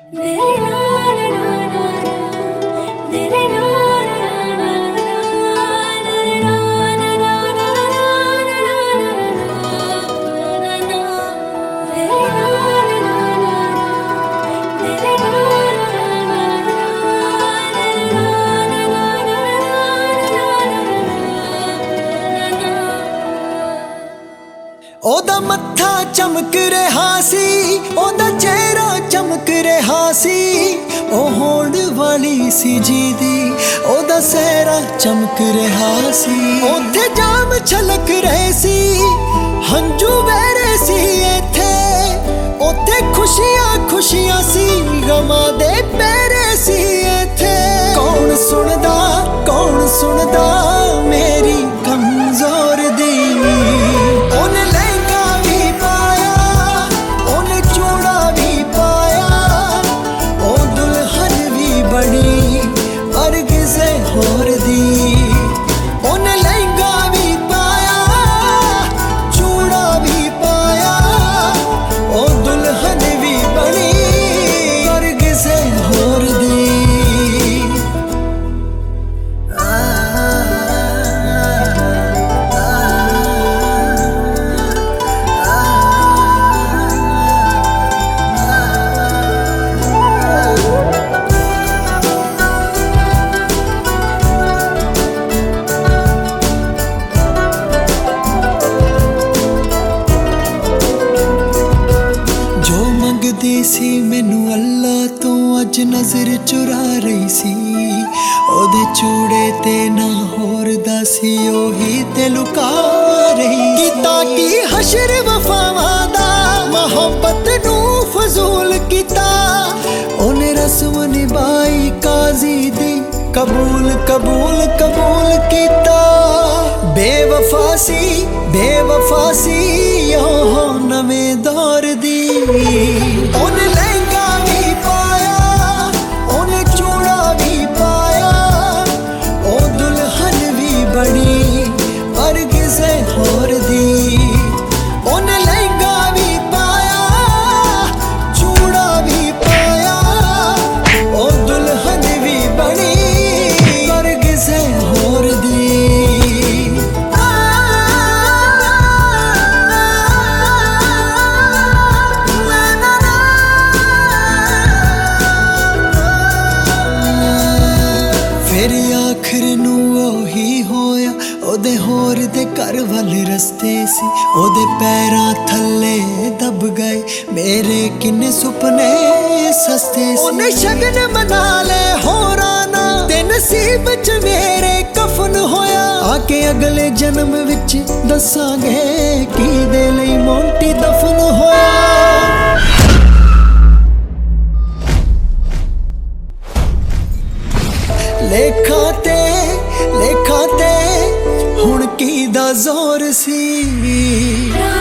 ओदा मत्था चमक रहा सी, ओदा चेहरा चमक रहा सी, ओ होड़ वाली सी जीदी ओदा सहरा चमक रहा सी। ओथे जाम छलक रहे सी, हंजू बह रहे सी इथे, ओथे खुशियां खुशियां सी, गमां दे पैरे सी इथे। कौन सुनदा मेरी कमजोर दी। ओने लहंगा भी पाया, ओने चूड़ा भी पाया, ओ दुल्हन भी बनी पर किसे होर दी। ओने लहंगा भी पाया, चूड़ा भी पाया, ओ दुल्हन भी बनी पर किसे होर दी। ਮੰਗਦੀ ਸੀ ਮੈਨੂੰ ਅੱਲਾ ਤੋਂ ਅੱਜ ਨਜ਼ਰ ਚੁਰਾ ਰਹੀ ਸੀ। ਉਹਦੇ ਚੂੜੇ ਤੇ ਨਾ ਹੋਰ ਦਾ ਸੀ, ਉਹੀ ਤੇ ਲੁਕਾ ਰਹੀ। ਕੀਤਾ ਕੀ ਹਸ਼ਰ ਵਫਾਵਾਂ ਦਾ, ਮੁਹੱਬਤ ਨੂੰ ਫਜ਼ੂਲ ਕੀਤਾ। ਉਹਨੇ ਰਸਮ ਨਿਭਾਈ ਕਾਜ਼ੀ ਦੀ, ਕਬੂਲ ਕਬੂਲ ਕਬੂਲ ਕੀਤਾ। ਬੇਵਫਾ ਸੀ ਉਹ ਨਵੇਂ ਦੌਰ ਦੀ। ਉਹਨੇ ਲਹਿੰਗਾ ਵੀ ਪਾਇਆ, ਉਹਨੇ ਚੂੜਾ ਵੀ ਪਾਇਆ, ਉਹ ਦੁਲਹਨ ਵੀ ਬਣੀ ਪਰ ਕਿਸੇ ਹੋਰ ਦੀ। ਉਹਨੇ ਲਹਿੰਗਾ ਵੀ ਪਾਇਆ, ਚੂੜਾ ਵੀ ਪਾਇਆ, ਉਹ ਦੁਲਹਨ ਵੀ ਬਣੀ ਪਰ ਕਿਸੇ ਹੋਰ ਦੀ। ਫਿਰ ਆਖਰ ਨੂੰ ਉਹੀ ਹੋਇਆ, ਉਹਦੇ ਹੋਰ ਦੇ ਘਰ ਵਾਲੇ ਰਸਤੇ ਸੀ। ਉਹਦੇ ਪੈਰਾਂ ਥੱਲੇ ਦਬ ਗਏ ਮੇਰੇ ਕਿੰਨੇ ਸੁਪਨੇ ਸਸਤੇ ਸੀ। ਉਹਨੇ ਸ਼ਗਨ ਮਨਾ ਲਏ ਹੋਰਾਂ ਨਾਲ, ਤੇ ਨਸੀਬ ਚ ਮੇਰੇ ਕਫਨ ਹੋਇਆ। ਆ ਕੇ ਅਗਲੇ ਜਨਮ ਵਿੱਚ ਦੱਸਾਂਗੇ ਕਿਹਦੇ ਲਈ ਮੋਂਟੀ ਦਫਨ ਹੋਇਆ। ਲੇਖਾਂ ਤੇ ਹੁਣ ਕੀ ਦਾ ਜ਼ੋਰ ਸੀ।